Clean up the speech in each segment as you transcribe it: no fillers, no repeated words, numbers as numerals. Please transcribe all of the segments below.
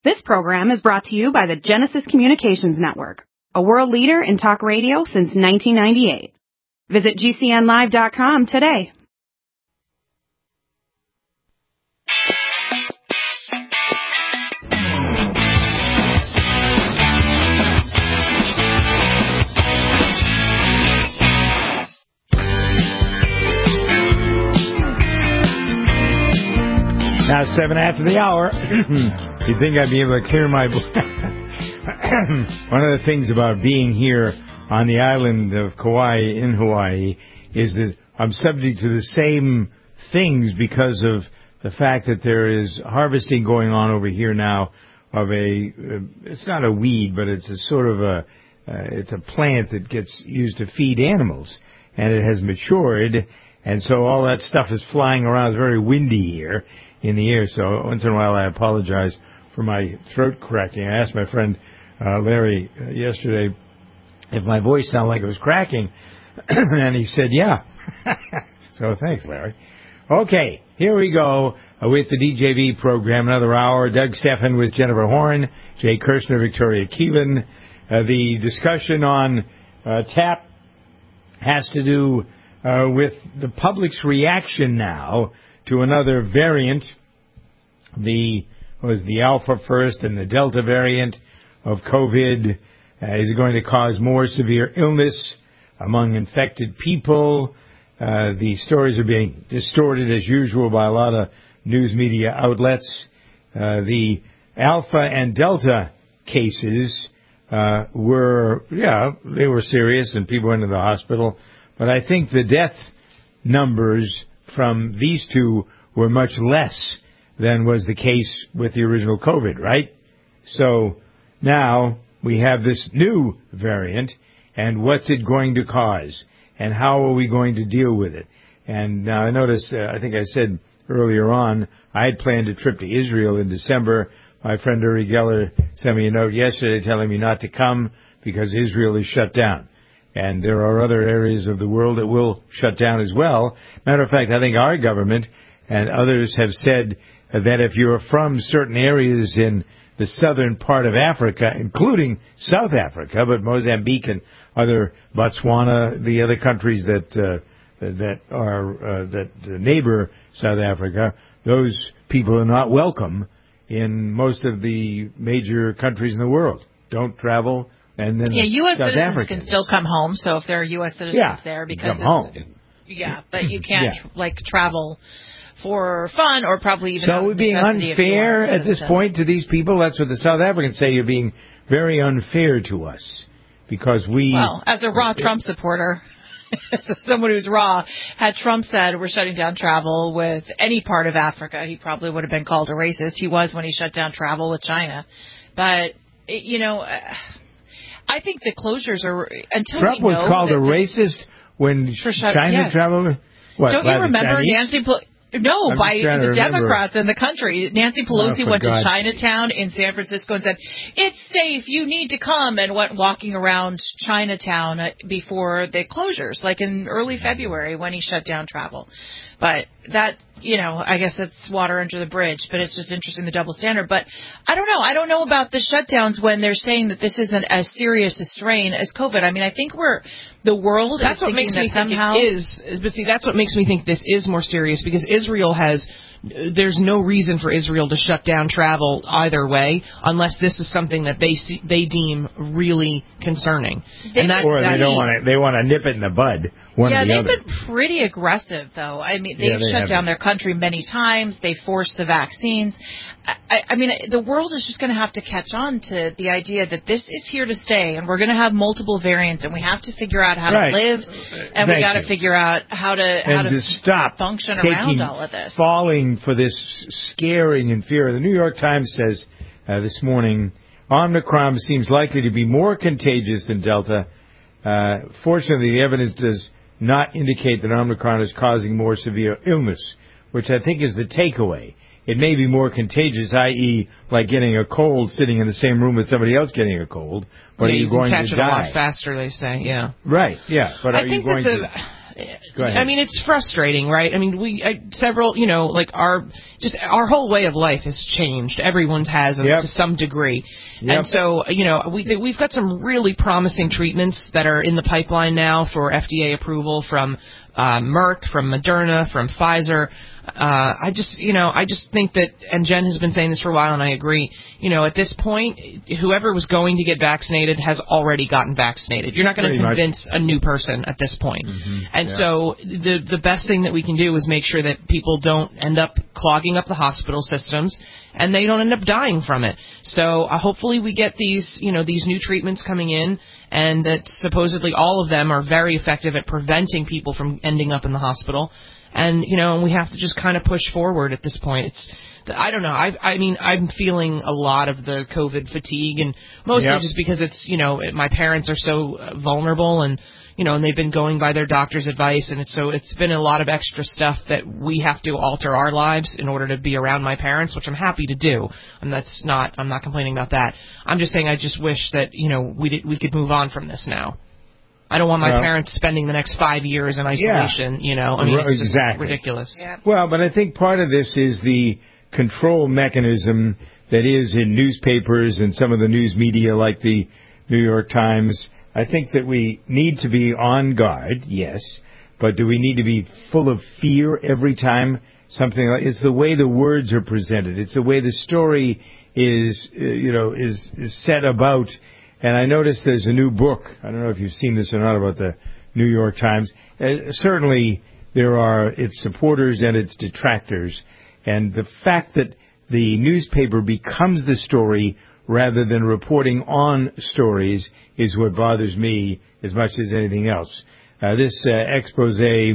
This program is brought to you by the Genesis Communications Network, a world leader in talk radio since 1998. Visit GCNlive.com today. Now 7 after the hour. You'd think I'd be able to clear my... One of the things about being here on the island of Kauai in Hawaii is that I'm subject to the same things because of the fact that there is harvesting going on over here now of it's not a weed, but it's a sort of it's a plant that gets used to feed animals, and it has matured, and so all that stuff is flying around. It's very windy here in the air, so once in a while I apologize for my throat cracking. I asked my friend Larry yesterday if my voice sounded like it was cracking, and he said, yeah. So thanks, Larry. Okay, here we go with the DJV program, another hour. Doug Stephan with Jennifer Horn, Jay Kirshner, Victoria Keelan. The discussion on TAP has to do with the public's reaction now to another variant. The Alpha first and the Delta variant of COVID. Is it going to cause more severe illness among infected people? The stories are being distorted as usual by a lot of news media outlets. The Alpha and Delta cases were serious and people went to the hospital. But I think the death numbers from these two were much less than was the case with the original COVID, right? So now we have this new variant, and what's it going to cause? And how are we going to deal with it? And now I noticed, I think I said earlier on, I had planned a trip to Israel in December. My friend Uri Geller sent me a note yesterday telling me not to come because Israel is shut down. And there are other areas of the world that will shut down as well. Matter of fact, I think our government and others have said that if you're from certain areas in the southern part of Africa, including South Africa, but Mozambique and other Botswana, the other countries that neighbor South Africa, those people are not welcome in most of the major countries in the world. Don't travel. And then U.S. South citizens Africans can still come home. So if there are U.S. citizens there, because come home. But you can't travel for fun or probably even. So are we being unfair at this point to these people? That's what the South Africans say. You're being very unfair to us because we. Well, as a raw Trump supporter, someone who's raw, had Trump said we're shutting down travel with any part of Africa, he probably would have been called a racist. He was when he shut down travel with China, but I think the closures are until Trump was called a racist when China traveled. What, don't you remember Nancy Pelosi? No, by the Democrats in the country. Nancy Pelosi went to Chinatown in San Francisco and said, it's safe, you need to come, and went walking around Chinatown before the closures, like in early February when he shut down travel. But that, I guess that's water under the bridge, but it's just interesting, the double standard. But I don't know. I don't know about the shutdowns when they're saying that this isn't as serious a strain as COVID. I mean, I think the world that's is what makes that me somehow think it is. But see, that's what makes me think this is more serious because Israel there's no reason for Israel to shut down travel either way unless this is something that they deem really concerning. They want to nip it in the bud. They've been pretty aggressive, though. I mean, they've shut down their country many times. They forced the vaccines. I mean, the world is just going to have to catch on to the idea that this is here to stay, and we're going to have multiple variants, and we have to figure out how to live, and we got to figure out how to stop function around all of this. Falling for this scaring and fear. The New York Times says this morning, Omicron seems likely to be more contagious than Delta. Fortunately, the evidence does not indicate that Omicron is causing more severe illness, which I think is the takeaway. It may be more contagious, i.e., like getting a cold sitting in the same room with somebody else getting a cold, but are you going to die? You can catch it a lot faster, they say, yeah. Right, yeah, but are you going to I mean, it's frustrating, right? I mean, our whole way of life has changed. Everyone's has to some degree. Yep. And so, we've got some really promising treatments that are in the pipeline now for FDA approval from Merck, from Moderna, from Pfizer. I just think that, and Jen has been saying this for a while, and I agree, at this point, whoever was going to get vaccinated has already gotten vaccinated. You're not going to convince a new person at this point. Mm-hmm. And so the best thing that we can do is make sure that people don't end up clogging up the hospital systems, and they don't end up dying from it. So hopefully we get these new treatments coming in, and that supposedly all of them are very effective at preventing people from ending up in the hospital. And, we have to just kind of push forward at this point. I don't know. I'm feeling a lot of the COVID fatigue, and mostly just because it's, my parents are so vulnerable, and, and they've been going by their doctor's advice, and it's been a lot of extra stuff that we have to alter our lives in order to be around my parents, which I'm happy to do. And I'm not complaining about that. I'm just saying I just wish that, we could move on from this now. I don't want my parents spending the next 5 years in isolation, it's just ridiculous. Yeah. Well, but I think part of this is the control mechanism that is in newspapers and some of the news media like the New York Times. I think that we need to be on guard, yes, but do we need to be full of fear every time something like it's the way the words are presented. It's the way the story is set about. And I noticed there's a new book. I don't know if you've seen this or not about the New York Times. Certainly there are its supporters and its detractors. And the fact that the newspaper becomes the story rather than reporting on stories is what bothers me as much as anything else. This expose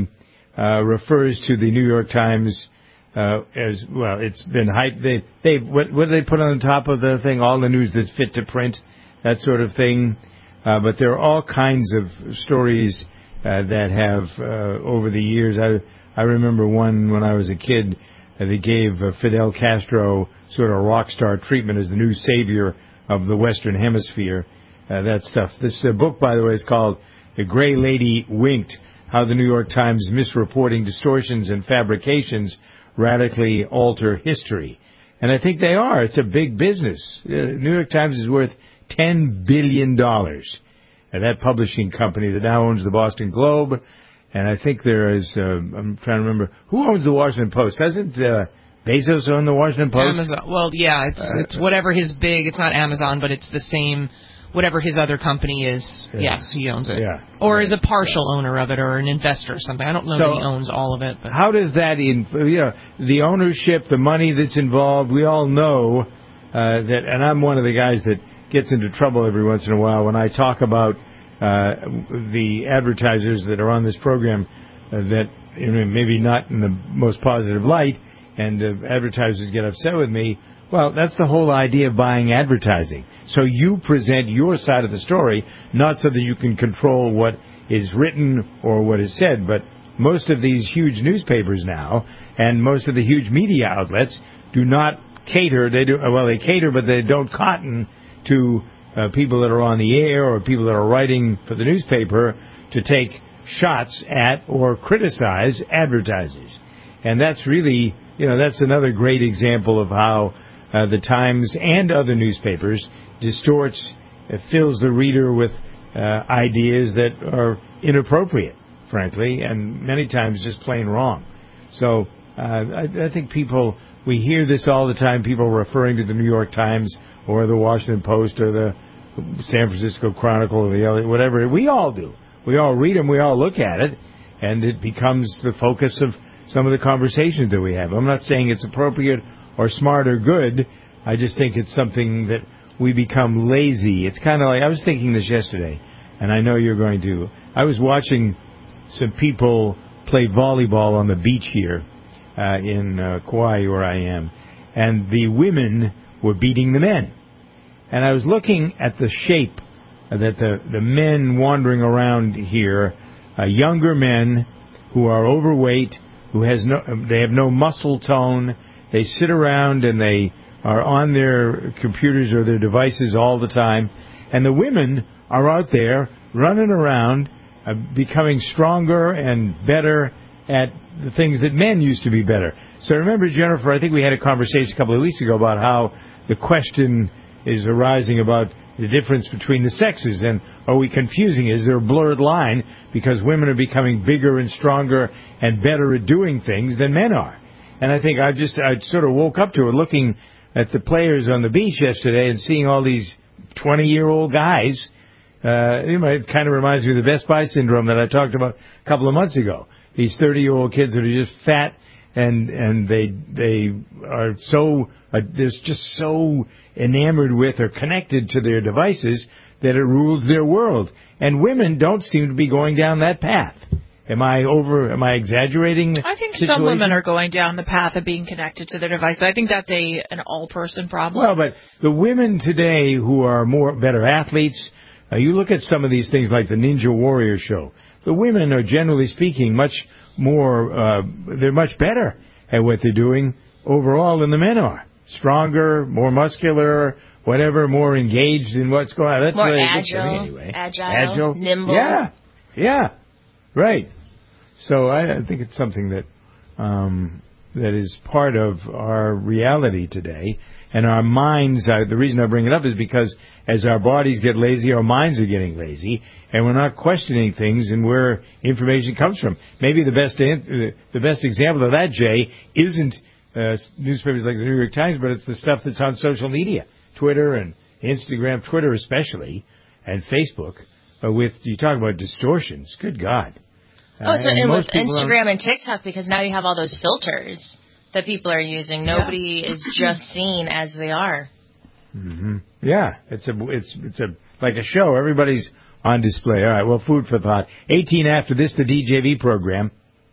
refers to the New York Times as well. It's been hyped. What do they put on the top of the thing? All the news that's fit to print. That sort of thing. But there are all kinds of stories that have, over the years, I remember one when I was a kid, they gave Fidel Castro sort of rock star treatment as the new savior of the Western Hemisphere, that stuff. This book, by the way, is called The Gray Lady Winked, How the New York Times Misreporting Distortions and Fabrications Radically Alter History. And I think they are. It's a big business. New York Times is worth $10 billion. And that publishing company that now owns the Boston Globe. And I think there is, I'm trying to remember, who owns the Washington Post? Doesn't Bezos own the Washington Post? Amazon. Well, yeah, it's whatever his it's not Amazon, but it's the same, whatever his other company is. Yeah. Yes, he owns it. Yeah. Or is a partial owner of it or an investor or something. I don't know that he owns all of it. But how does that, the ownership, the money that's involved, we all know that, and I'm one of the guys that gets into trouble every once in a while when I talk about the advertisers that are on this program that maybe not in the most positive light, and advertisers get upset with me. Well, that's the whole idea of buying advertising. So you present your side of the story, not so that you can control what is written or what is said, but most of these huge newspapers now and most of the huge media outlets do not cater. They cater, but they don't cotton to people that are on the air or people that are writing for the newspaper to take shots at or criticize advertisers. And that's really, that's another great example of how the Times and other newspapers fills the reader with ideas that are inappropriate, frankly, and many times just plain wrong. So I think we hear this all the time, people referring to the New York Times or the Washington Post or the San Francisco Chronicle or the LA, whatever. We all do. We all read them. We all look at it, and it becomes the focus of some of the conversations that we have. I'm not saying it's appropriate or smart or good. I just think it's something that we become lazy. It's kind of like, I was thinking this yesterday, and I know you're going to. I was watching some people play volleyball on the beach here in Kauai, where I am, and the women were beating the men. And I was looking at the shape that the men wandering around here, younger men who are overweight, they have no muscle tone. They sit around and they are on their computers or their devices all the time. And the women are out there running around, becoming stronger and better at the things that men used to be better. So remember, Jennifer, I think we had a conversation a couple of weeks ago about how the question is arising about the difference between the sexes, and are we confusing? Is there a blurred line because women are becoming bigger and stronger and better at doing things than men are? And I think I sort of woke up to it looking at the players on the beach yesterday and seeing all these 20-year-old guys. It kind of reminds me of the Best Buy syndrome that I talked about a couple of months ago. These 30-year-old kids that are just fat and they are so they're just so enamored with or connected to their devices that it rules their world. And women don't seem to be going down that path. Am I exaggerating? I think some women are going down the path of being connected to their devices. I think that's an all-person problem. Well, but the women today who are better athletes, you look at some of these things like the Ninja Warrior show. The women are, generally speaking, much more, they're much better at what they're doing overall than the men are. Stronger, more muscular, whatever, more engaged in what's going on. That's more really agile, anyway. agile, nimble. Yeah, right. So I think it's something that that is part of our reality today. And our minds, the reason I bring it up is because as our bodies get lazy, our minds are getting lazy, and we're not questioning things and where information comes from. Maybe the best example of that, Jay, isn't newspapers like the New York Times, but it's the stuff that's on social media, Twitter and Instagram, Twitter especially, and Facebook. You talk about distortions. Good God. And with Instagram and TikTok, because now you have all those filters that people are using. Nobody is just seen as they are. Mm-hmm. Yeah, it's like a show. Everybody's on display. All right, well, food for thought. 18 after this, the DJV program.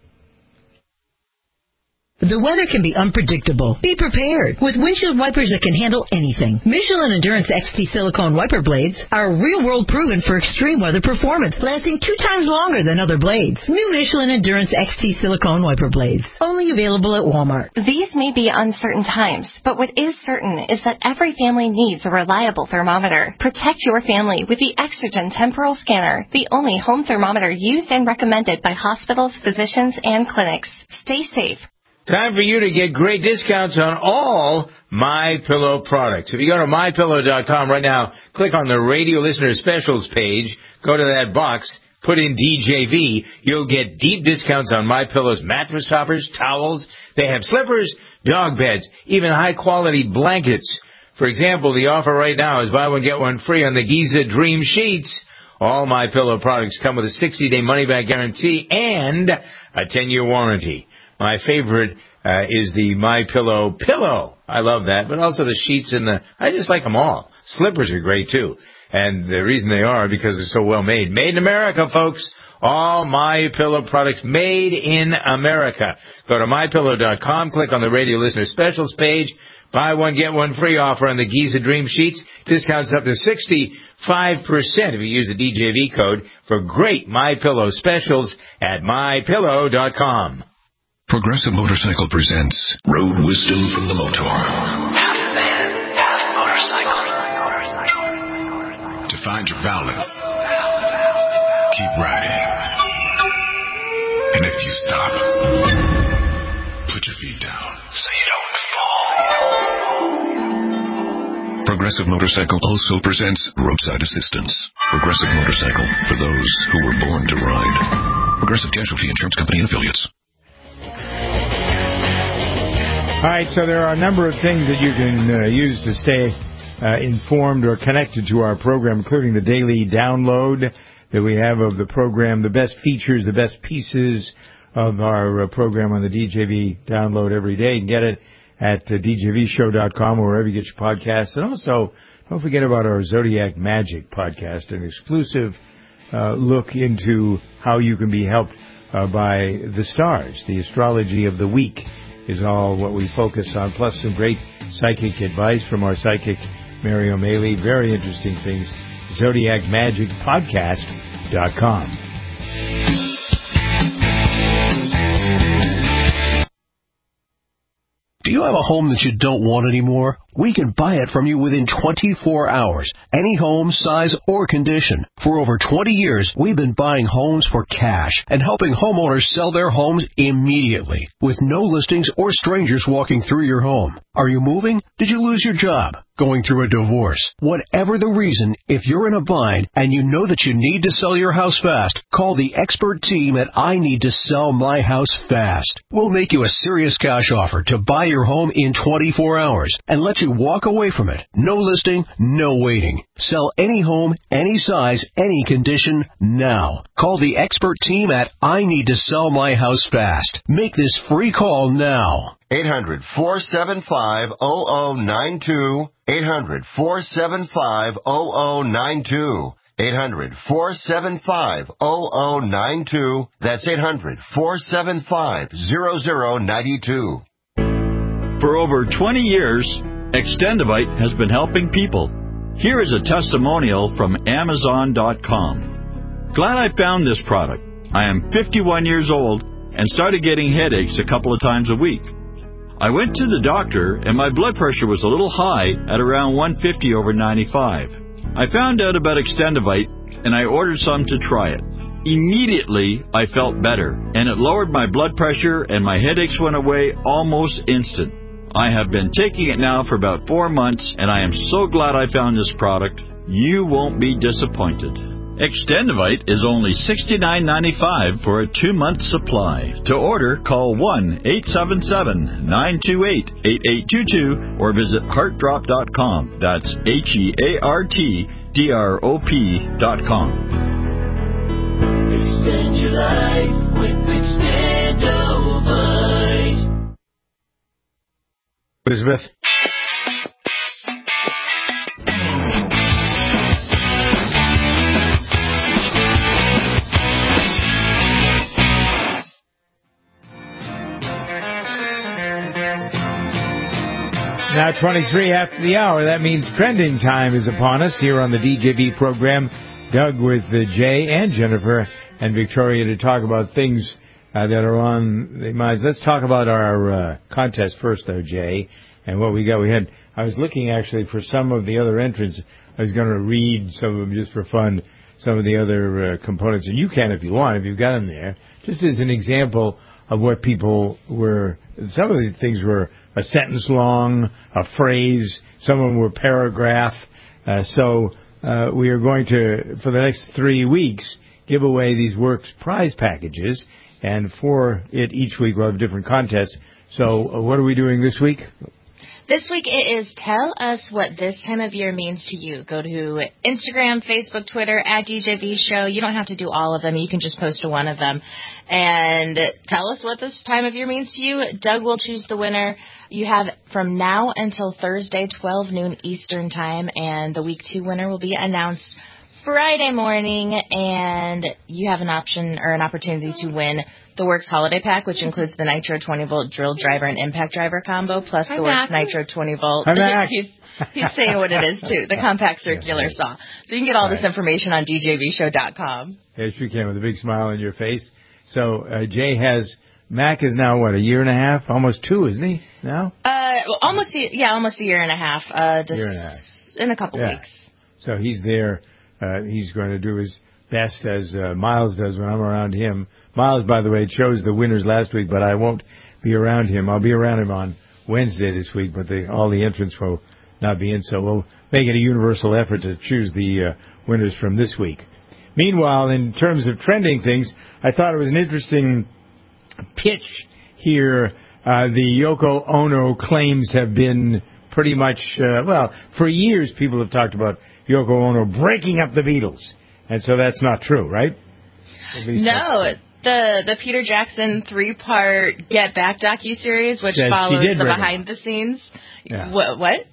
The weather can be unpredictable. Be prepared with windshield wipers that can handle anything. Michelin Endurance XT silicone wiper blades are real-world proven for extreme weather performance, lasting 2 times longer than other blades. New Michelin Endurance XT silicone wiper blades, only available at Walmart. These may be uncertain times, but what is certain is that every family needs a reliable thermometer. Protect your family with the Exergen Temporal Scanner, the only home thermometer used and recommended by hospitals, physicians, and clinics. Stay safe. Time for you to get great discounts on all MyPillow products. If you go to MyPillow.com right now, click on the radio listener specials page, go to that box, put in DJV, you'll get deep discounts on MyPillow's mattress toppers, towels. They have slippers, dog beds, even high-quality blankets. For example, the offer right now is buy one, get one free on the Giza Dream Sheets. All MyPillow products come with a 60-day money-back guarantee and a 10-year warranty. My favorite is the MyPillow pillow. I love that, but also the sheets and I just like them all. Slippers are great too, and the reason they are because they're so well made. Made in America, folks. All MyPillow products made in America. Go to MyPillow.com, click on the radio listener specials page. Buy one, get one free offer on the Giza Dream Sheets. Discounts up to 65% if you use the DJV code for great MyPillow specials at MyPillow.com. Progressive Motorcycle presents Road Wisdom from the Motor. Half man, half motorcycle. To find your balance, keep riding. And if you stop, put your feet down so you don't fall. Progressive Motorcycle also presents Roadside Assistance. Progressive Motorcycle for those who were born to ride. Progressive Casualty Insurance Company and Affiliates. All right, so there are a number of things that you can use to stay informed or connected to our program, including the daily download that we have of the program, the best features, the best pieces of our program on the DJV download every day. You can get it at djvshow.com or wherever you get your podcasts. And also, don't forget about our Zodiac Magic podcast, an exclusive look into how you can be helped by the stars. The astrology of the week is all what we focus on, plus some great psychic advice from our psychic, Mary O'Malley. Very interesting things. ZodiacMagicPodcast.com. you have a home that you don't want anymore? We can buy it from you within 24 hours. Any home, size, or condition. For over 20 years, we've been buying homes for cash and helping homeowners sell their homes immediately with no listings or strangers walking through your home. Are you moving? Did you lose your job? Going through a divorce? Whatever the reason, if you're in a bind and you know that you need to sell your house fast, call the expert team at I Need to Sell My House Fast. We'll make you a serious cash offer to buy your home in 24 hours and let you walk away from it. No listing, no waiting. Sell any home, any size, any condition now. Call the expert team at I Need to Sell My House Fast. Make this free call now. 800-475-0092. 800-475-0092. 800-475-0092. That's 800-475-0092. For over 20 years, Extendivite has been helping people. Here is a testimonial from Amazon.com. Glad I found this product. I am 51 years old and started getting headaches a couple of times a week. I went to the doctor and my blood pressure was a little high at around 150/95. I found out about Extendivite and I ordered some to try it. Immediately, I felt better and it lowered my blood pressure and my headaches went away almost instant. I have been taking it now for about 4 months and I am so glad I found this product. You won't be disappointed. Extendivite is only $69.95 for a 2-month supply. To order, call 1-877-928-8822 or visit heartdrop.com. That's HEARTDROP.com. Extend your life with Extendivite. Elizabeth. Now 23 after the hour. That means trending time is upon us here on the DJB program. Doug with Jay and Jennifer and Victoria to talk about things that are on the minds. Let's talk about our contest first, though, Jay, and what we got. I was looking actually for some of the other entrants. I was going to read some of them just for fun, some of the other components, and you can if you want, if you've got them there, just as an example of what people were. Some of the things were a sentence long, a phrase. Some of them were paragraph. So we are going to, for the next 3 weeks, give away these Works prize packages. And for it, each week we'll have a different contest. So what are we doing this week? This week it is Tell Us What This Time of Year Means to You. Go to Instagram, Facebook, Twitter, at DJB Show. You don't have to do all of them. You can just post to one of them. And tell us what this time of year means to you. Doug will choose the winner. You have from now until Thursday, 12 noon Eastern Time. And the Week 2 winner will be announced Friday morning. And you have an option or an opportunity to win the Works Holiday Pack, which includes the Nitro 20-volt drill driver and impact driver combo, plus the Works Nitro 20-volt. He's saying what it is, too, the compact circular saw. So you can get all this information on DJBshow.com. Yes, you can, with a big smile on your face. So Jay has, Mac is now, what, a year and a half? Almost 2, isn't he, now? Almost a year and a half. In a couple weeks. So he's there. He's going to do his best as Miles does when I'm around him. Miles, by the way, chose the winners last week, but I won't be around him. I'll be around him on Wednesday this week, but all the entrants will not be in, so we'll make it a universal effort to choose the winners from this week. Meanwhile, in terms of trending things, I thought it was an interesting pitch here. The Yoko Ono claims have been pretty much, for years people have talked about Yoko Ono breaking up the Beatles. And so that's not true, right? No, the Peter Jackson 3-part Get Back docuseries, which follows the behind-the-scenes. Yeah. What?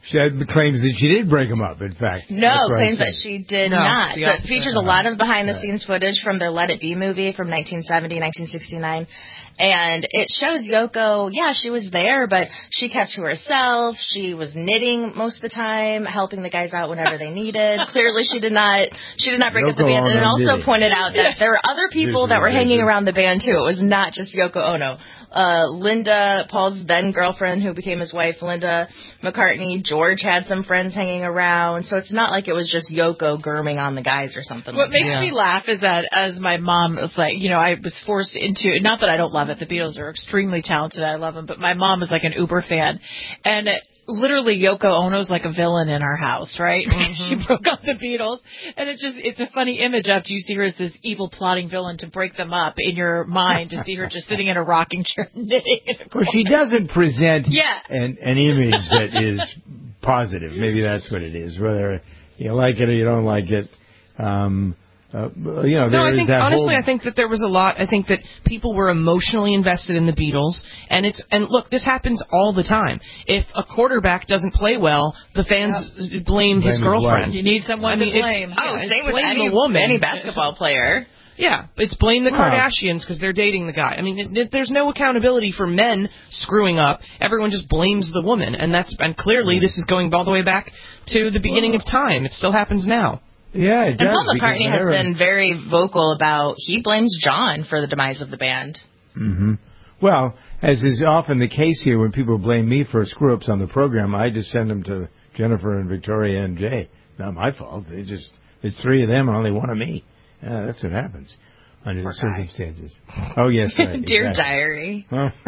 She claims that she did break them up, in fact. No, claims that she did not. So it features a lot of behind-the-scenes footage from their Let It Be movie from 1970, 1969. And it shows Yoko, she was there, but she kept to herself. She was knitting most of the time, helping the guys out whenever they needed. Clearly, she did not break up the band. And it also pointed out that there were other people that were hanging around the band, too. It was not just Yoko Ono. Linda, Paul's then girlfriend, who became his wife, Linda McCartney. George had some friends hanging around. So it's not like it was just Yoko gurming on the guys or something. What makes me laugh is that as my mom was like, I was forced into, not that I don't love it, the Beatles are extremely talented, I love them, but my mom is like an uber fan. And literally Yoko Ono's like a villain in our house, right? Mm-hmm. She broke up the Beatles. And it's a funny image after you see her as this evil plotting villain to break them up in your mind, to see her just sitting in a rocking chair knitting. Well, she doesn't present an image that is positive. Maybe that's what it is, whether you like it or you don't like it. I think that there was a lot. I think that people were emotionally invested in the Beatles, and look, this happens all the time. If a quarterback doesn't play well, the fans blame his girlfriend. You need someone to blame. Same with any basketball player. Yeah, it's blame the Kardashians because they're dating the guy. I mean, there's no accountability for men screwing up. Everyone just blames the woman, and clearly this is going all the way back to the beginning of time. It still happens now. Yeah, it does. And Paul McCartney has been very vocal about he blames John for the demise of the band. Mm-hmm. Well, as is often the case here, when people blame me for screw-ups on the program, I just send them to Jennifer and Victoria and Jay. Not my fault. It's three of them and only one of me. That's what happens under the circumstances. Oh, yes, right. Dear diary.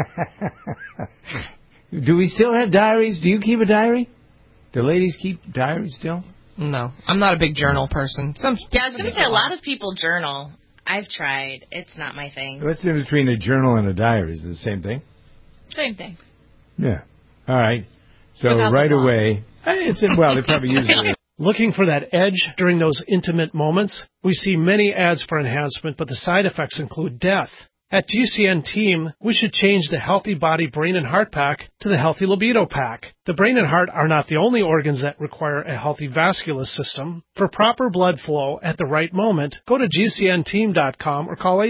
Do we still have diaries? Do you keep a diary? Do ladies keep diaries still? No, I'm not a big journal person. I was going to say a lot of people journal. I've tried. It's not my thing. What's the difference between a journal and a diary? Is it the same thing? Same thing. Yeah. All right. So right away, they probably use it. Looking for that edge during those intimate moments? We see many ads for enhancement, but the side effects include death. At GCN Team, we should change the Healthy Body, Brain, and Heart Pack to the Healthy Libido Pack. The brain and heart are not the only organs that require a healthy vascular system. For proper blood flow at the right moment, go to GCNteam.com or call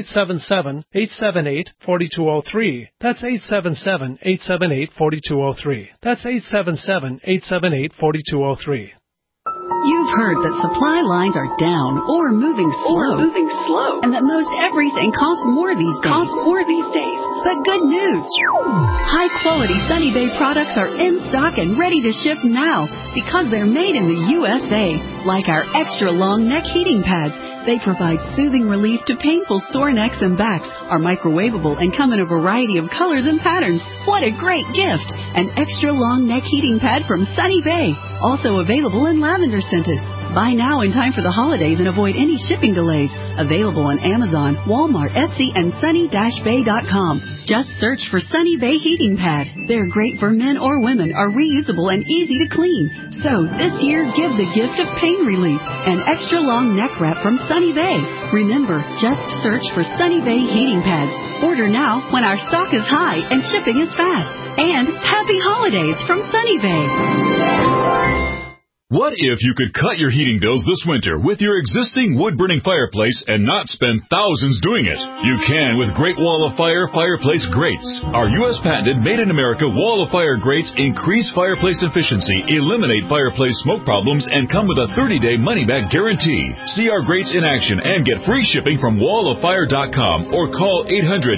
877-878-4203. That's 877-878-4203. That's 877-878-4203. You've heard that supply lines are down or moving slow. And that most everything costs more these days. But good news! High-quality Sunny Bay products are in stock and ready to ship now because they're made in the USA. Like our extra-long neck heating pads. They provide soothing relief to painful sore necks and backs, are microwavable, and come in a variety of colors and patterns. What a great gift! An extra-long neck heating pad from Sunny Bay. Also available in lavender scented. Buy now in time for the holidays and avoid any shipping delays. Available on Amazon, Walmart, Etsy, and sunny-bay.com. Just search for Sunny Bay Heating Pad. They're great for men or women, are reusable and easy to clean. So this year, give the gift of pain relief. An extra long neck wrap from Sunny Bay. Remember, just search for Sunny Bay Heating Pads. Order now when our stock is high and shipping is fast. And happy holidays from Sunny Bay. What if you could cut your heating bills this winter with your existing wood-burning fireplace and not spend thousands doing it? You can with Great Wall of Fire fireplace grates. Our U.S. patented made-in-America Wall of Fire grates increase fireplace efficiency, eliminate fireplace smoke problems, and come with a 30-day money-back guarantee. See our grates in action and get free shipping from walloffire.com or call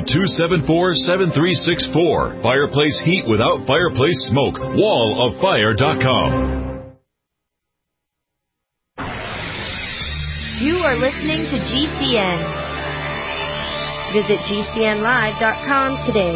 800-274-7364. Fireplace heat without fireplace smoke. walloffire.com. You are listening to GCN. Visit GCNlive.com today.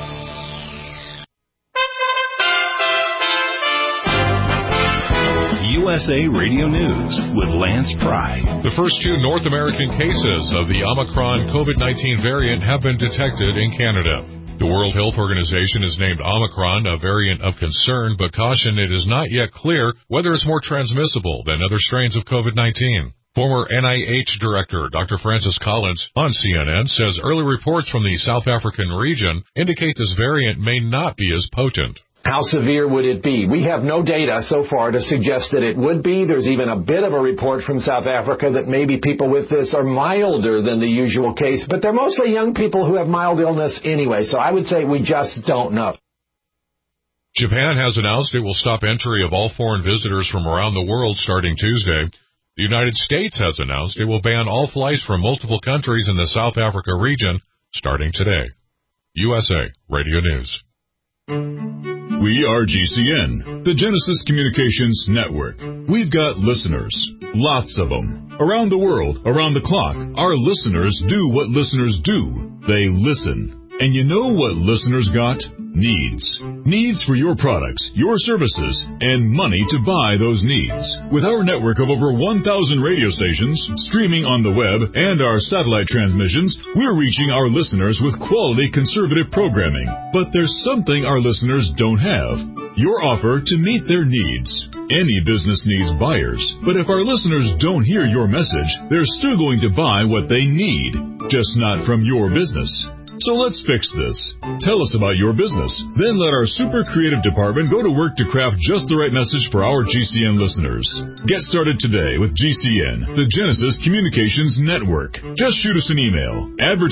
USA Radio News with Lance Pry. The first two North American cases of the Omicron COVID-19 variant have been detected in Canada. The World Health Organization has named Omicron a variant of concern, but cautioned it is not yet clear whether it's more transmissible than other strains of COVID-19. Former NIH Director Dr. Francis Collins on CNN says early reports from the South African region indicate this variant may not be as potent. How severe would it be? We have no data so far to suggest that it would be. There's even a bit of a report from South Africa that maybe people with this are milder than the usual case, but they're mostly young people who have mild illness anyway, so I would say we just don't know. Japan has announced it will stop entry of all foreign visitors from around the world starting Tuesday. The United States has announced it will ban all flights from multiple countries in the South Africa region starting today. USA Radio News. We are GCN, the Genesis Communications Network. We've got listeners, lots of them. Around the world, around the clock, our listeners do what listeners do. They listen. And you know what listeners got? Needs. Needs for your products, your services, and money to buy those needs. With our network of over 1,000 radio stations, streaming on the web, and our satellite transmissions, we're reaching our listeners with quality conservative programming. But there's something our listeners don't have. Your offer to meet their needs. Any business needs buyers, but if our listeners don't hear your message, they're still going to buy what they need, just not from your business. So let's fix this. Tell us about your business. Then let our super creative department go to work to craft just the right message for our GCN listeners. Get started today with GCN, the Genesis Communications Network. Just shoot us an email.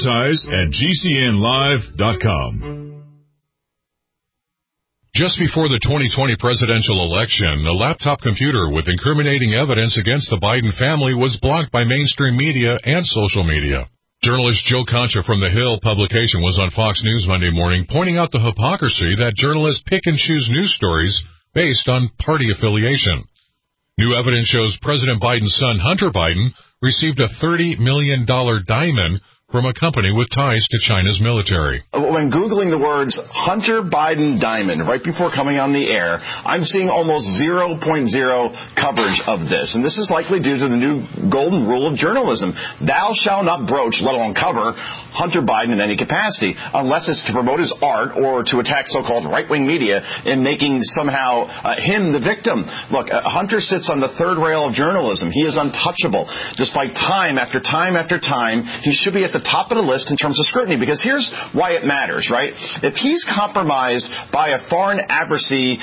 Advertise@GCNlive.com. Just before the 2020 presidential election, a laptop computer with incriminating evidence against the Biden family was blocked by mainstream media and social media. Journalist Joe Concha from The Hill publication was on Fox News Monday morning, pointing out the hypocrisy that journalists pick and choose news stories based on party affiliation. New evidence shows President Biden's son, Hunter Biden, received a $30 million diamond from a company with ties to China's military. When Googling the words Hunter Biden diamond right before coming on the air, I'm seeing almost 0.0 coverage of this. And this is likely due to the new golden rule of journalism. Thou shalt not broach, let alone cover, Hunter Biden in any capacity, unless it's to promote his art or to attack so-called right-wing media in making somehow him the victim. Look, Hunter sits on the third rail of journalism. He is untouchable. Despite time after time after time, he should be at the top of the list in terms of scrutiny, because here's why it matters, right? If he's compromised by a foreign adversary,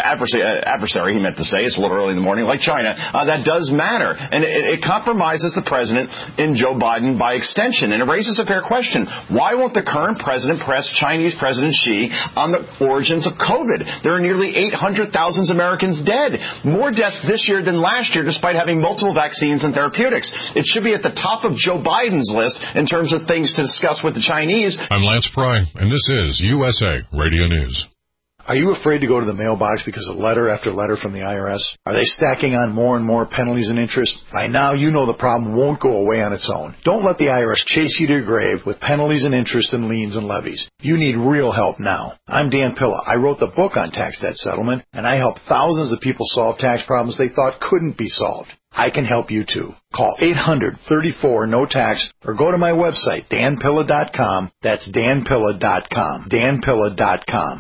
he meant to say, it's a little early in the morning, like China, that does matter. And it compromises the president in Joe Biden by extension. And it raises a fair question. Why won't the current president press Chinese President Xi on the origins of COVID? There are nearly 800,000 Americans dead. More deaths this year than last year, despite having multiple vaccines and therapeutics. It should be at the top of Joe Biden's list in terms of things to discuss with the Chinese. I'm Lance Pry, and this is USA Radio News. Are you afraid to go to the mailbox because of letter after letter from the IRS? Are they stacking on more and more penalties and interest? By now, you know the problem won't go away on its own. Don't let the IRS chase you to your grave with penalties and interest and liens and levies. You need real help now. I'm Dan Pilla. I wrote the book on tax debt settlement, and I help thousands of people solve tax problems they thought couldn't be solved. I can help you too. Call 800-34-NO-TAX or go to my website, danpilla.com. That's danpilla.com. danpilla.com.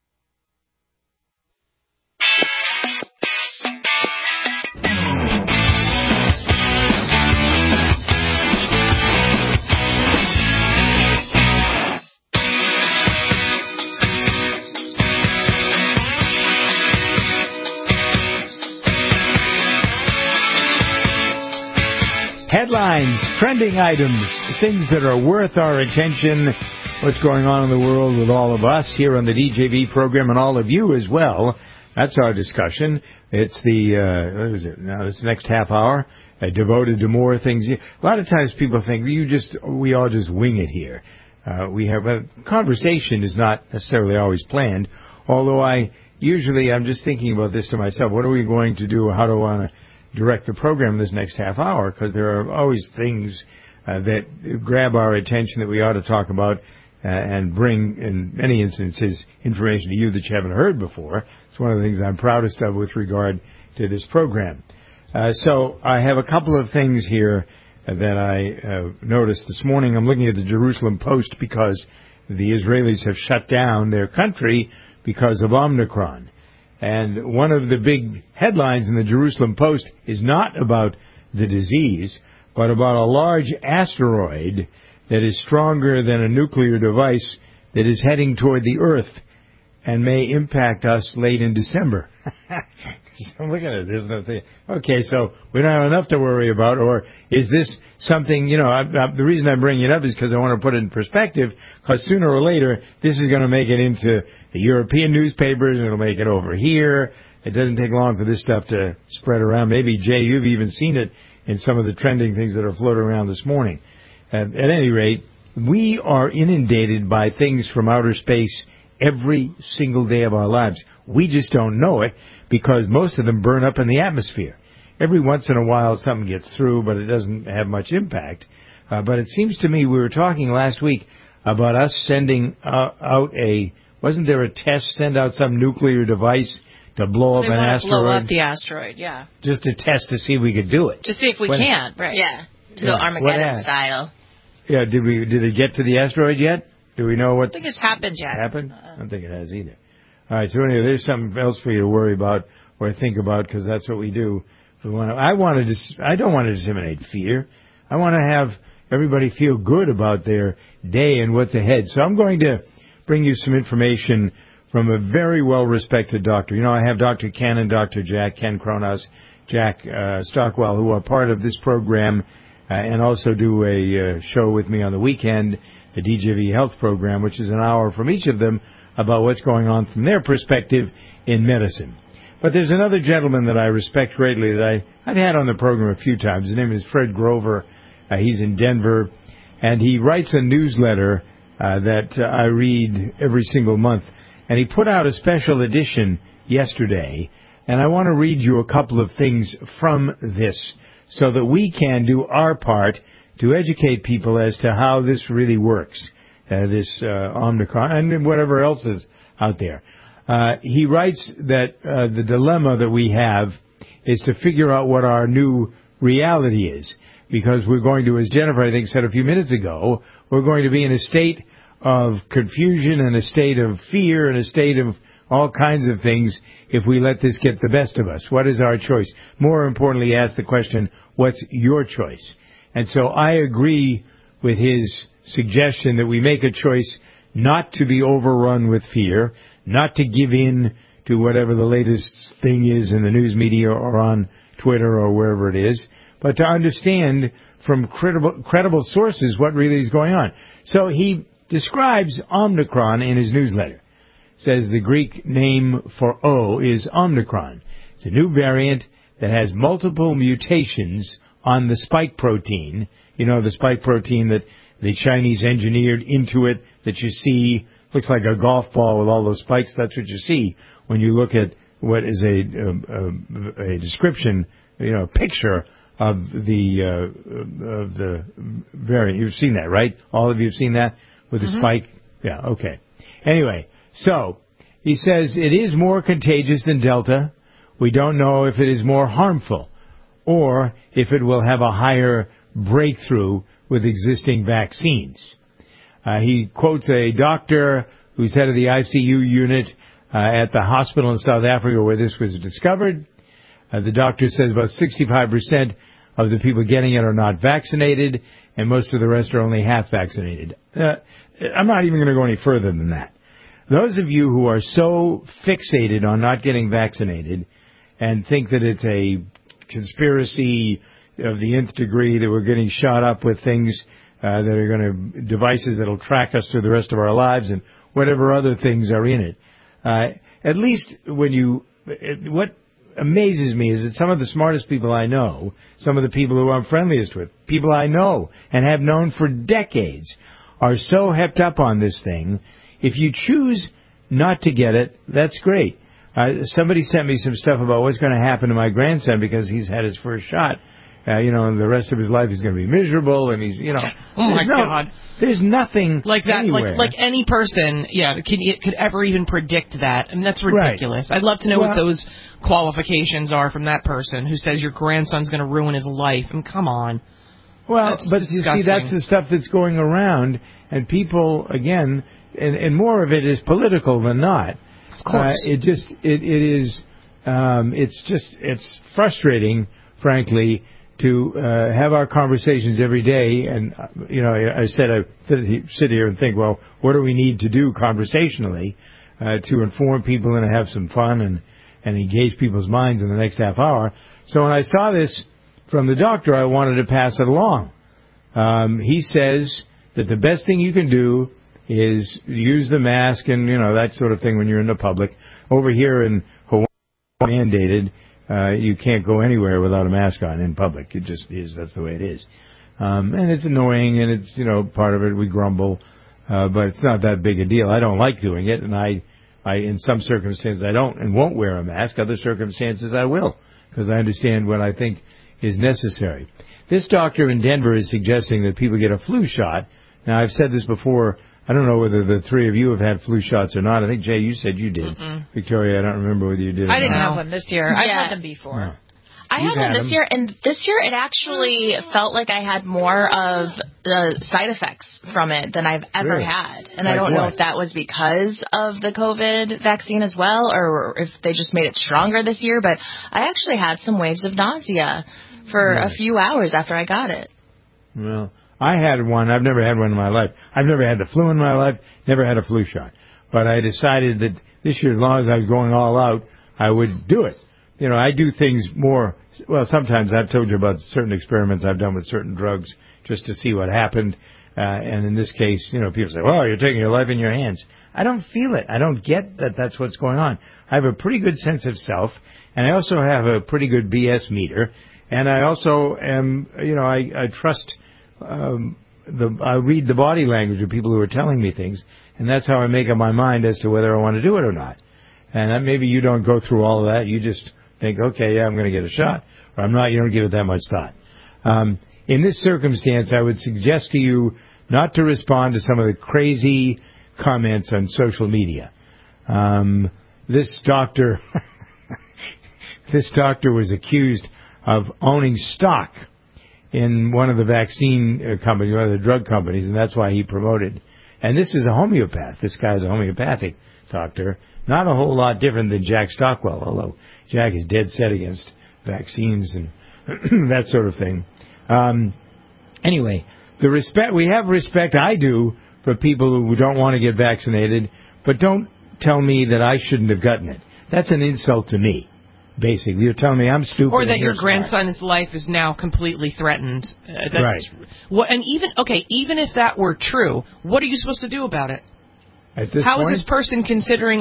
Headlines, trending items, things that are worth our attention, what's going on in the world with all of us here on the DJV program and all of you as well. That's our discussion. It's what is it? Now, this next half hour devoted to more things. A lot of times people think we all just wing it here. We have a conversation is not necessarily always planned, although I'm just thinking about this to myself. What are we going to do? How do I want to direct the program this next half hour? Because there are always things that grab our attention that we ought to talk about and bring, in many instances, information to you that you haven't heard before. It's one of the things I'm proudest of with regard to this program. So I have a couple of things here that I noticed this morning. I'm looking at the Jerusalem Post because the Israelis have shut down their country because of Omicron. And one of the big headlines in the Jerusalem Post is not about the disease, but about a large asteroid that is stronger than a nuclear device that is heading toward the Earth. and may impact us late in December. I'm looking at it. There's nothing. Okay, so we don't have enough to worry about, or is this something, the reason I'm bringing it up is because I want to put it in perspective, because sooner or later, this is going to make it into the European newspapers, and it'll make it over here. It doesn't take long for this stuff to spread around. Maybe, Jay, you've even seen it in some of the trending things that are floating around this morning. At any rate, we are inundated by things from outer space every single day of our lives. We just don't know it because most of them burn up in the atmosphere. Every once in a while something gets through, but it doesn't have much impact. But it seems to me we were talking last week about us sending out wasn't there a test, send out some nuclear device to blow up an asteroid? They want to blow up the asteroid, yeah. Just to test to see if we could do it. To see if we can, right. Yeah, to go Armageddon style. Yeah, did it get to the asteroid yet? Do we know what? I don't think it's happened yet. Happened? I don't think it has either. All right, so anyway, there's something else for you to worry about or think about, because that's what we do. I don't want to disseminate fear. I want to have everybody feel good about their day and what's ahead. So I'm going to bring you some information from a very well-respected doctor. I have Dr. Ken and Dr. Ken Kronos, Jack Stockwell, who are part of this program and also do a show with me on the weekend, the DJV Health Program, which is an hour from each of them about what's going on from their perspective in medicine. But there's another gentleman that I respect greatly that I've had on the program a few times. His name is Fred Grover. He's in Denver, and he writes a newsletter that I read every single month. And he put out a special edition yesterday, and I want to read you a couple of things from this so that we can do our part to educate people as to how this really works, this Omicron and whatever else is out there. He writes that the dilemma that we have is to figure out what our new reality is, because we're going to, as Jennifer, I think, said a few minutes ago, we're going to be in a state of confusion and a state of fear and a state of all kinds of things if we let this get the best of us. What is our choice? More importantly, ask the question, what's your choice? And so I agree with his suggestion that we make a choice not to be overrun with fear, not to give in to whatever the latest thing is in the news media or on Twitter or wherever it is, but to understand from credible sources what really is going on. So he describes Omicron in his newsletter. Says the Greek name for O is Omicron. It's a new variant that has multiple mutations on the spike protein. The spike protein that the Chinese engineered into it that you see, looks like a golf ball with all those spikes. That's what you see when you look at what is a description, a picture of the variant. You've seen that, right? All of you have seen that with the spike? Yeah, okay. Anyway, so he says it is more contagious than Delta. We don't know if it is more harmful or if it will have a higher breakthrough with existing vaccines. He quotes a doctor who's head of the ICU unit at the hospital in South Africa where this was discovered. The doctor says about 65% of the people getting it are not vaccinated, and most of the rest are only half vaccinated. I'm not even going to go any further than that. Those of you who are so fixated on not getting vaccinated and think that it's a conspiracy of the nth degree, that we're getting shot up with things that are going to, devices that will track us through the rest of our lives and whatever other things are in it. At least what amazes me is that some of the smartest people I know, some of the people who I'm friendliest with, people I know and have known for decades, are so hepped up on this thing. If you choose not to get it, that's great. Somebody sent me some stuff about what's going to happen to my grandson because he's had his first shot. And the rest of his life he's going to be miserable, and he's, Oh my God! There's nothing like that. Anywhere. Like any person, could ever even predict that, and that's ridiculous. Right. I'd love to know what those qualifications are from that person who says your grandson's going to ruin his life. And come on. Well, that's but disgusting. You see, that's the stuff that's going around, and people again, and more of it is political than not. Of course, it's frustrating, frankly, to have our conversations every day. And, I sit here and think, well, what do we need to do conversationally? to inform people and have some fun and engage people's minds in the next half hour. So when I saw this from the doctor, I wanted to pass it along. He says that the best thing you can do is use the mask and, that sort of thing when you're in the public. Over here in Hawaii, mandated, you can't go anywhere without a mask on in public. It just is. That's the way it is. And it's annoying, and it's, part of it, we grumble, but it's not that big a deal. I don't like doing it, and I in some circumstances I don't and won't wear a mask. Other circumstances I will, because I understand what I think is necessary. This doctor in Denver is suggesting that people get a flu shot. Now, I've said this before. I don't know whether the three of you have had flu shots or not. I think, Jay, you said you did. Victoria, I don't remember whether you did or not. I didn't have one this year. I've had them before. No. I had one this year, and this year it actually felt like I had more of the side effects from it than I've ever had. And I don't know if that was because of the COVID vaccine as well, or if they just made it stronger this year. But I actually had some waves of nausea for a few hours after I got it. Well, I had one. I've never had one in my life. I've never had the flu in my life, never had a flu shot. But I decided that this year, as long as I was going all out, I would do it. I do things more. Well, sometimes I've told you about certain experiments I've done with certain drugs just to see what happened. And in this case, people say, well, you're taking your life in your hands. I don't feel it. I don't get that that's what's going on. I have a pretty good sense of self, and I also have a pretty good BS meter. And I also am, I trust, I read the body language of people who are telling me things, and that's how I make up my mind as to whether I want to do it or not. And maybe you don't go through all of that. You just think, okay, yeah, I'm going to get a shot. Or I'm not. You don't give it that much thought. In this circumstance, I would suggest to you not to respond to some of the crazy comments on social media. This doctor was accused of owning stock in one of the vaccine companies, one of the drug companies, and that's why he promoted. And this is a homeopath. This guy's a homeopathic doctor. Not a whole lot different than Jack Stockwell, although Jack is dead set against vaccines and that sort of thing. Anyway, we have respect, I do, for people who don't want to get vaccinated, but don't tell me that I shouldn't have gotten it. That's an insult to me, basically. You're telling me I'm stupid. Or that your grandson's life is now completely threatened. Right. And even if that were true, what are you supposed to do about it? How is this person considering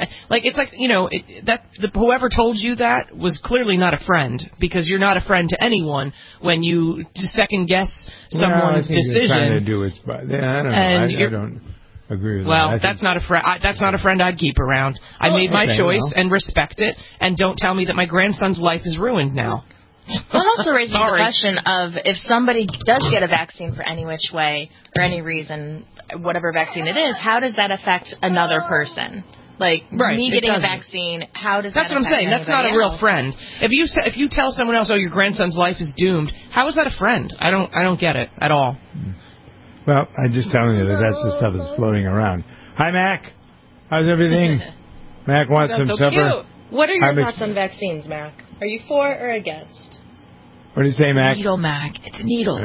whoever told you that was clearly not a friend, because you're not a friend to anyone when you second guess someone's decision. Trying to do it, I don't know. I don't agree with that. Well, that's not a friend. That's not a friend I'd keep around. I made my choice and respect it, and don't tell me that my grandson's life is ruined now. Well, it also raises the question of if somebody does get a vaccine for any which way or any reason, whatever vaccine it is, how does that affect another person? Me getting a vaccine, how does that affect That's what I'm saying. That's not a real friend. If you tell someone else, oh, your grandson's life is doomed, how is that a friend? I don't get it at all. Well, I'm just telling you that's the stuff that's floating around. Hi, Mac. How's everything? Mac wants some supper. Cute. What are your thoughts on vaccines, Mac? Are you for or against? What do you say, Mac? Needle, Mac. It's a needle.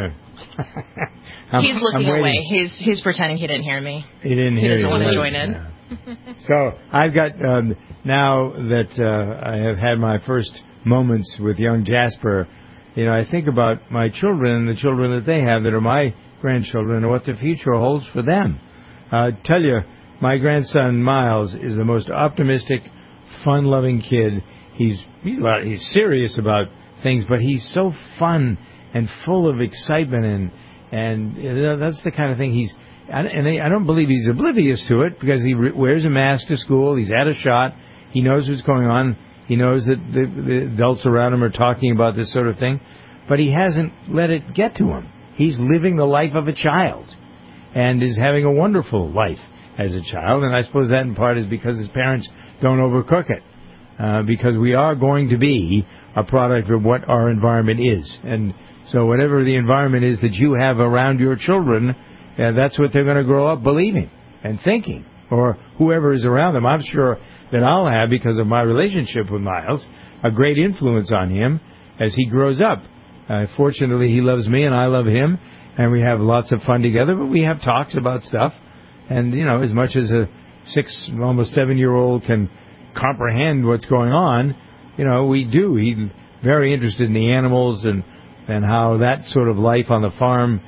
He's looking away. He's pretending he didn't hear me. He didn't hear you. He doesn't want to join in. Yeah. So I've got, now that I have had my first moments with young Jasper, I think about my children and the children that they have that are my grandchildren and what the future holds for them. I tell you, my grandson Miles is the most optimistic, fun-loving kid. He's serious about things, but he's so fun and full of excitement, and that's the kind of thing I don't believe he's oblivious to it, because he wears a mask to school. He's had a shot. He knows what's going on. He knows that the adults around him are talking about this sort of thing, but he hasn't let it get to him. He's living the life of a child and is having a wonderful life as a child, and I suppose that in part is because his parents don't overcook it. Because we are going to be a product of what our environment is. And so whatever the environment is that you have around your children, that's what they're going to grow up believing and thinking, or whoever is around them. I'm sure that I'll have, because of my relationship with Miles, a great influence on him as he grows up. Fortunately, he loves me and I love him, and we have lots of fun together, but we have talks about stuff. And, as much as 6, almost 7-year-old can comprehend what's going on, we do. He's very interested in the animals and how that sort of life on the farm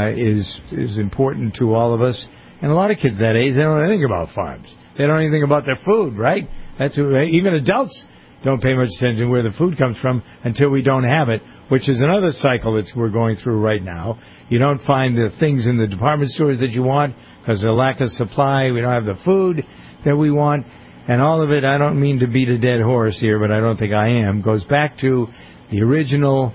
is important to all of us. And a lot of kids that age, they don't know anything about farms. They don't know anything about their food, right? Even adults don't pay much attention to where the food comes from until we don't have it, which is another cycle that we're going through right now. You don't find the things in the department stores that you want because of the lack of supply. We don't have the food that we want. And all of it, I don't mean to beat a dead horse here, but I don't think I am, goes back to the original,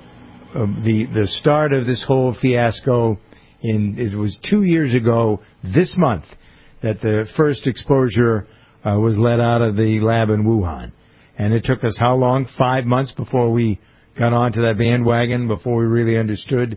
the start of this whole fiasco. It was 2 years ago this month that the first exposure was let out of the lab in Wuhan. And it took us how long? 5 months before we got onto that bandwagon, before we really understood,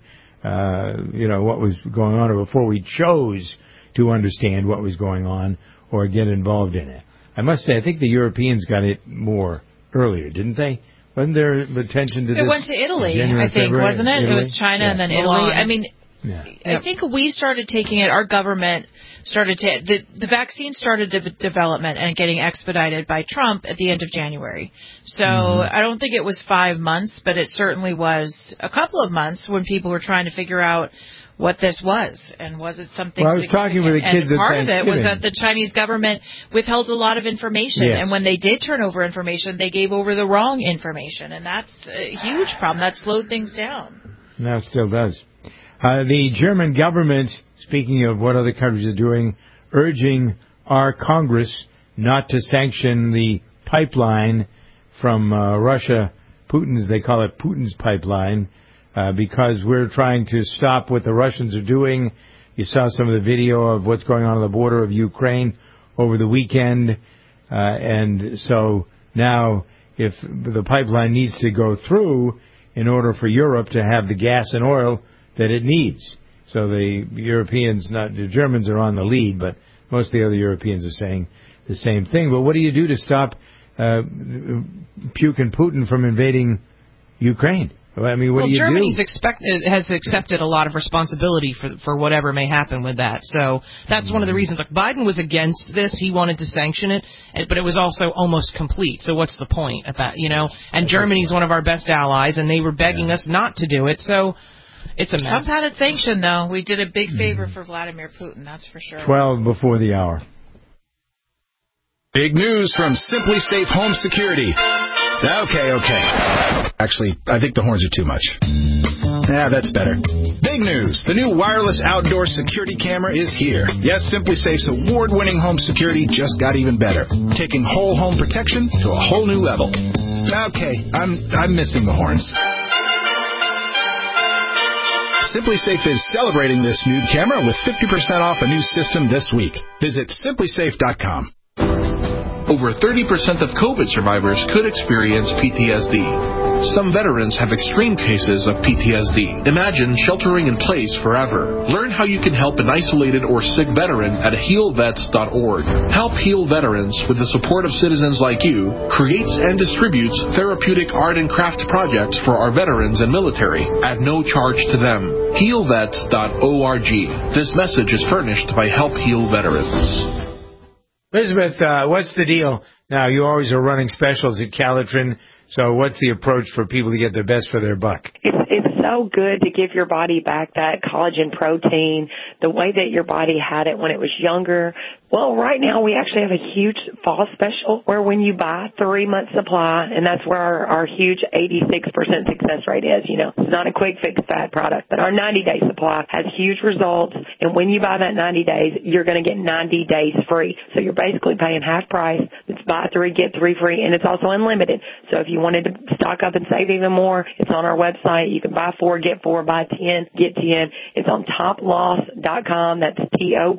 what was going on, or before we chose to understand what was going on or get involved in it. I must say, I think the Europeans got it more earlier, didn't they? Wasn't there attention to this? It went to Italy, I think, February? wasn't it? Italy? It was China and then Italy. I mean, I think we started taking it, our government started to, the vaccine started development and getting expedited by Trump at the end of January. So I don't think it was 5 months, but it certainly was a couple of months when people were trying to figure out what this was, and was it something I was talking with the kids and part at of it was that the Chinese government withheld a lot of information, and when they did turn over information, they gave over the wrong information, and that's a huge problem. That slowed things down. No, it still does. The German government, speaking of what other countries are doing, urging our Congress not to sanction the pipeline from Russia, Putin's, they call it Putin's pipeline, because we're trying to stop what the Russians are doing. You saw some of the video of what's going on the border of Ukraine over the weekend. And so now if the pipeline needs to go through in order for Europe to have the gas and oil that it needs. So the Europeans, not the Germans, are on the lead, but most of the other Europeans are saying the same thing. But what do you do to stop Putin Putin from invading Ukraine? I mean, what do you Germany do? has accepted a lot of responsibility for whatever may happen with that. So that's one of the reasons. Like, Biden was against this; he wanted to sanction it, but it was also almost complete. So what's the point at that? And Germany's one of our best allies, and they were begging us not to do it. So it's a mess. Trump had it sanctioned, though. We did a big favor for Vladimir Putin, that's for sure. 12 before the hour. Big news from Simply Safe Home Security. Okay. Actually, I think the horns are too much. That's better. Big news. The new wireless outdoor security camera is here. Yes, Simply Safe's award-winning home security just got even better, taking whole home protection to a whole new level. Okay, I'm missing the horns. Simply Safe is celebrating this new camera with 50% off a new system this week. Visit simplysafe.com. Over 30% of COVID survivors could experience PTSD. Some veterans have extreme cases of PTSD. Imagine sheltering in place forever. Learn how you can help an isolated or sick veteran at healvets.org. Help Heal Veterans, with the support of citizens like you, creates and distributes therapeutic art and craft projects for our veterans and military at no charge to them. Healvets.org. This message is furnished by Help Heal Veterans. Elizabeth, what's the deal? Now, you always are running specials at Calitrin, so what's the approach for people to get the best for their buck? It's so good to give your body back that collagen protein, the way that your body had it when it was younger. Well, right now we actually have a huge fall special where when you buy 3 months supply, and that's where our huge 86% success rate is. It's not a quick fix fad product, but our 90-day supply has huge results. And when you buy that 90 days, you're going to get 90 days free. So you're basically paying half price. It's buy 3, get 3 free, and it's also unlimited. So if you wanted to stock up and save even more, it's on our website. You can buy 4, get 4, buy 10, get 10. It's on toploss.com. That's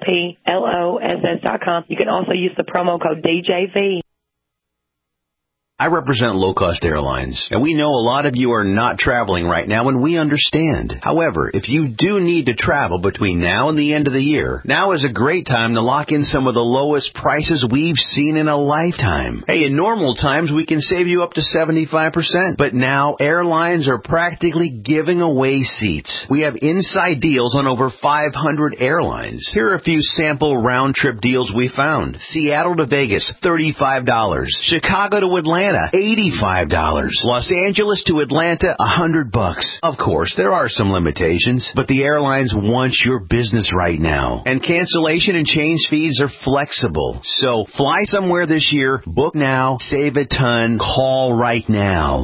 TOPLOSS.com. You can also use the promo code DJV. I represent low-cost airlines, and we know a lot of you are not traveling right now, and we understand. However, if you do need to travel between now and the end of the year, now is a great time to lock in some of the lowest prices we've seen in a lifetime. Hey, in normal times, we can save you up to 75%, but now airlines are practically giving away seats. We have inside deals on over 500 airlines. Here are a few sample round-trip deals we found. Seattle to Vegas, $35. Chicago to Atlanta, $85. Los Angeles to Atlanta, $100. Of course, there are some limitations, but the airlines want your business right now. And cancellation and change fees are flexible. So fly somewhere this year, book now, save a ton, call right now.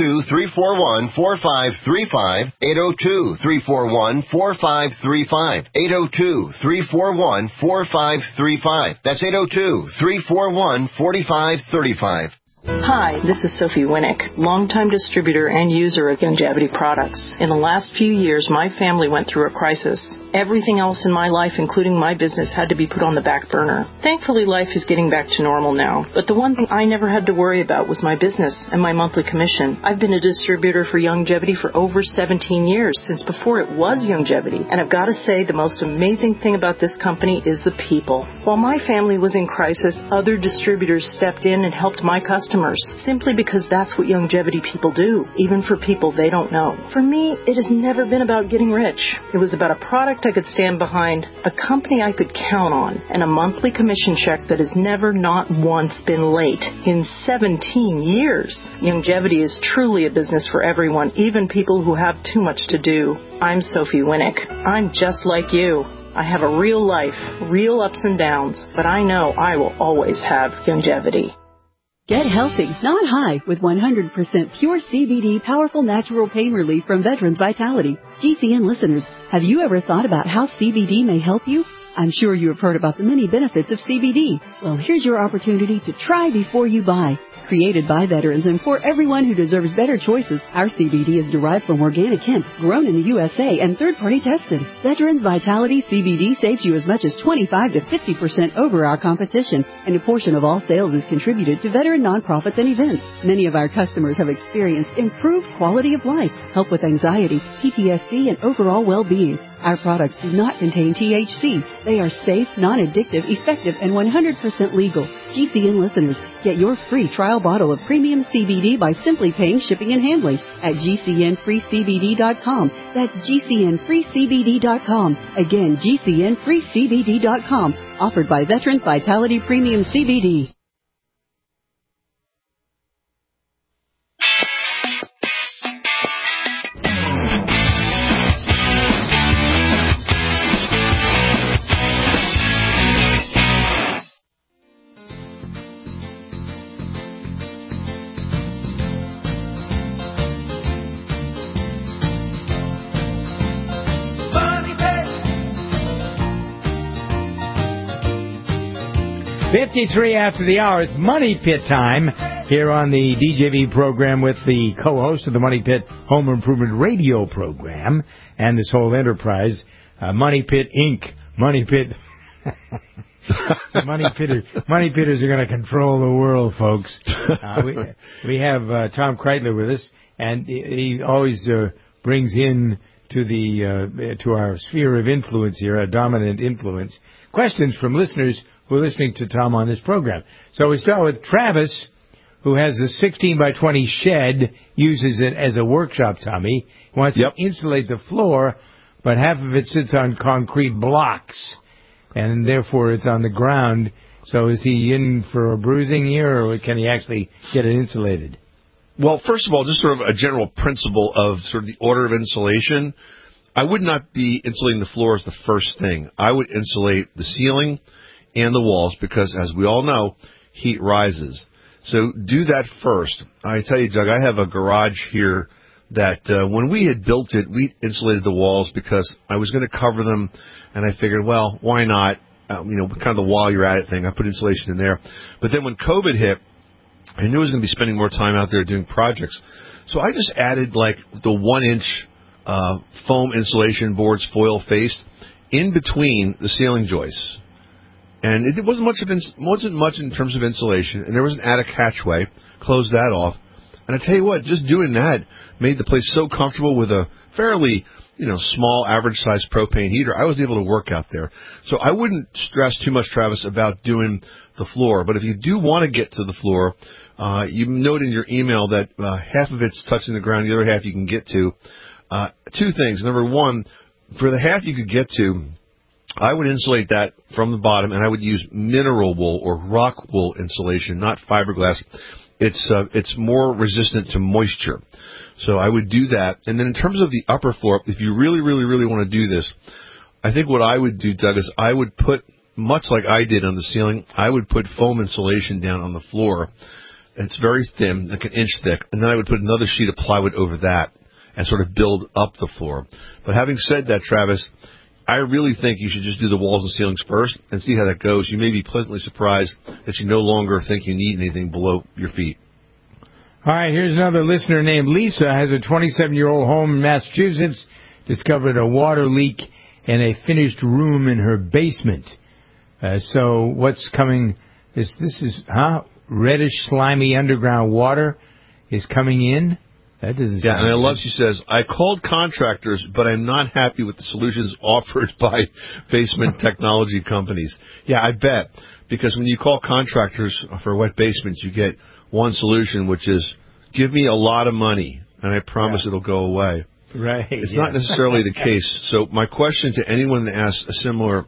802-341-4535. 802-341-4535. 802-341-4535. That's 802-341-4535. Hi, this is Sophie Winnick, longtime distributor and user of Youngevity products. In the last few years, my family went through a crisis. Everything else in my life, including my business, had to be put on the back burner. Thankfully, life is getting back to normal now. But the one thing I never had to worry about was my business and my monthly commission. I've been a distributor for Youngevity for over 17 years, since before it was Youngevity. And I've got to say, the most amazing thing about this company is the people. While my family was in crisis, other distributors stepped in and helped my customers, simply because that's what Youngevity people do, even for people they don't know. For me, it has never been about getting rich. It was about a product I could stand behind, a company I could count on, and a monthly commission check that has never not once been late in 17 years. Youngevity is truly a business for everyone, even people who have too much to do. I'm Sophie Winnick. I'm just like you. I have a real life, real ups and downs, but I know I will always have Youngevity. Get healthy, not high, with 100% pure CBD powerful natural pain relief from Veterans Vitality. GCN listeners, have you ever thought about how CBD may help you? I'm sure you have heard about the many benefits of CBD. Well, here's your opportunity to try before you buy. Created by veterans and for everyone who deserves better choices, our CBD is derived from organic hemp, grown in the USA and third-party tested. Veterans Vitality CBD saves you as much as 25 to 50% over our competition, and a portion of all sales is contributed to veteran nonprofits and events. Many of our customers have experienced improved quality of life, help with anxiety, PTSD, and overall well-being. Our products do not contain THC. They are safe, non-addictive, effective, and 100% legal. GCN listeners, get your free trial bottle of premium CBD by simply paying shipping and handling at GCNFreeCBD.com. That's GCNFreeCBD.com. Again, GCNFreeCBD.com. Offered by Veterans Vitality Premium CBD. .53 after the hour. It's Money Pit time here on the DJV program with the co-host of the Money Pit Home Improvement Radio program and this whole enterprise, Money Pit Inc. Money Pit. Money Pitters are going to control the world, folks. We have Tom Kreitler with us, and he always brings in to our sphere of influence here, a dominant influence, questions from listeners who are listening to Tom on this program. So we start with Travis, who has a 16 by 20 shed, uses it as a workshop, Tommy. He wants to insulate the floor, but half of it sits on concrete blocks, and therefore it's on the ground. So is he in for a bruising here, or can he actually get it insulated? Well, first of all, just sort of a general principle of sort of the order of insulation. I would not be insulating the floor as the first thing. I would insulate the ceiling and the walls because, as we all know, heat rises. So do that first. I tell you, Doug, I have a garage here that when we had built it, we insulated the walls because I was going to cover them, and I figured, well, why not? Kind of the while you're at it thing. I put insulation in there. But then when COVID hit, I knew I was going to be spending more time out there doing projects. So I just added like the 1-inch foam insulation boards, foil faced, in between the ceiling joists. And it wasn't much in terms of insulation, and there was an attic hatchway, closed that off. And I tell you what, just doing that made the place so comfortable with a fairly, small, average-sized propane heater. I was able to work out there. So I wouldn't stress too much, Travis, about doing the floor. But if you do want to get to the floor, you note in your email that half of it's touching the ground, the other half you can get to. Two things. Number one, for the half you could get to, I would insulate that from the bottom, and I would use mineral wool or rock wool insulation, not fiberglass. It's more resistant to moisture. So I would do that. And then in terms of the upper floor, if you really, really, really want to do this, I think what I would do, Doug, is I would put, much like I did on the ceiling, I would put foam insulation down on the floor. It's very thin, like an inch thick, and then I would put another sheet of plywood over that and sort of build up the floor. But having said that, Travis, I really think you should just do the walls and ceilings first and see how that goes. You may be pleasantly surprised that you no longer think you need anything below your feet. All right, here's another listener named Lisa. Has a 27-year-old home in Massachusetts. Discovered a water leak in a finished room in her basement. So what's coming? This is, reddish, slimy underground water is coming in. That doesn't. Yeah, and I love, she says, I called contractors, but I'm not happy with the solutions offered by basement technology companies. Yeah, I bet. Because when you call contractors for wet basements, you get one solution, which is, give me a lot of money, and I promise it'll go away. Right. It's not necessarily the case. So my question to anyone that asks has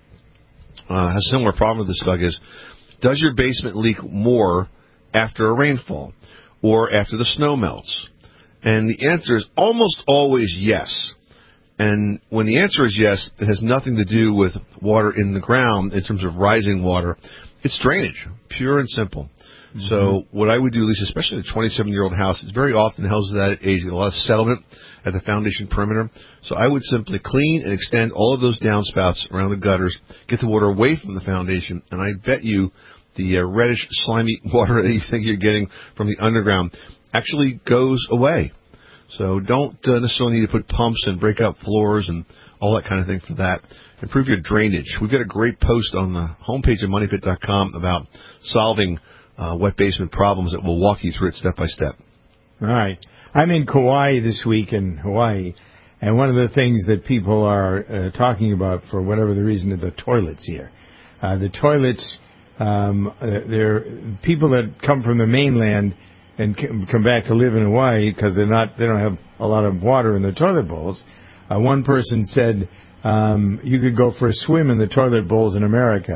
a similar problem with this, Doug, is, does your basement leak more after a rainfall or after the snow melts? And the answer is almost always yes. And when the answer is yes, it has nothing to do with water in the ground in terms of rising water. It's drainage, pure and simple. Mm-hmm. So what I would do, Lisa, especially in a 27-year-old house, it's very often houses at that age get a lot of settlement at the foundation perimeter. So I would simply clean and extend all of those downspouts around the gutters, get the water away from the foundation, and I bet you the reddish, slimy water that you think you're getting from the underground actually goes away. So don't necessarily need to put pumps and break out floors and all that kind of thing for that. Improve your drainage. We've got a great post on the homepage of MoneyPit.com about solving wet basement problems that will walk you through it step by step. All right. I'm in Kauai this week in Hawaii, and one of the things that people are talking about, for whatever the reason, are the toilets here. The toilets, they're people that come from the mainland and come back to live in Hawaii because they don't have a lot of water in their toilet bowls. One person said you could go for a swim in the toilet bowls in America.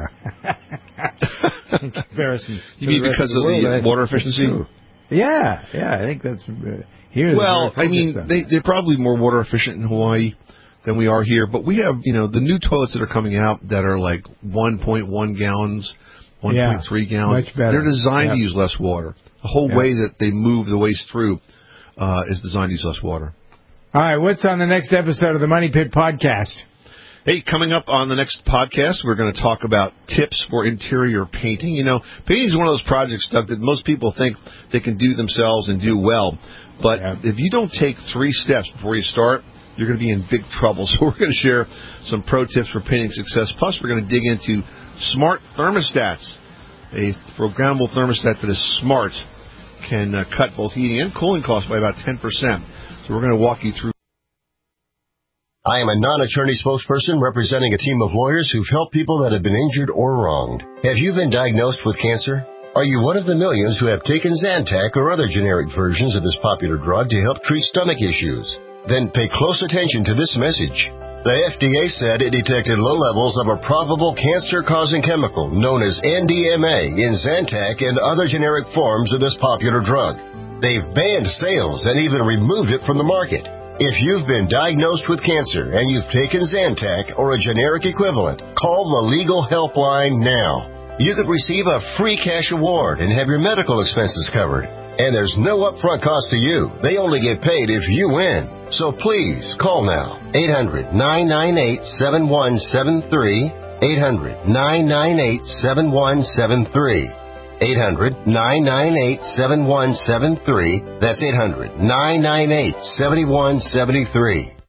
In comparison, you mean because of the water efficiency? Yeah, I think that's here. Well, I mean, they're probably more water efficient in Hawaii than we are here, but we have, the new toilets that are coming out that are like 1.1 gallons, 1.3 gallons. Much better. They're designed to use less water. The whole way that they move the waste through is designed to use less water. All right, what's on the next episode of the Money Pit podcast? Hey, coming up on the next podcast, we're going to talk about tips for interior painting. Painting is one of those projects, Doug, that most people think they can do themselves and do well. But if you don't take 3 steps before you start, you're going to be in big trouble. So we're going to share some pro tips for painting success. Plus, we're going to dig into smart thermostats. A programmable thermostat that is smart can cut both heating and cooling costs by about 10%. So we're going to walk you through. I am a non-attorney spokesperson representing a team of lawyers who've helped people that have been injured or wronged. Have you been diagnosed with cancer? Are you one of the millions who have taken Zantac or other generic versions of this popular drug to help treat stomach issues? Then pay close attention to this message. The FDA said it detected low levels of a probable cancer-causing chemical known as NDMA in Zantac and other generic forms of this popular drug. They've banned sales and even removed it from the market. If you've been diagnosed with cancer and you've taken Zantac or a generic equivalent, call the legal helpline now. You could receive a free cash award and have your medical expenses covered. And there's no upfront cost to you. They only get paid if you win. So please, call now. 800-998-7173. 800-998-7173. 800-998-7173. That's 800-998-7173.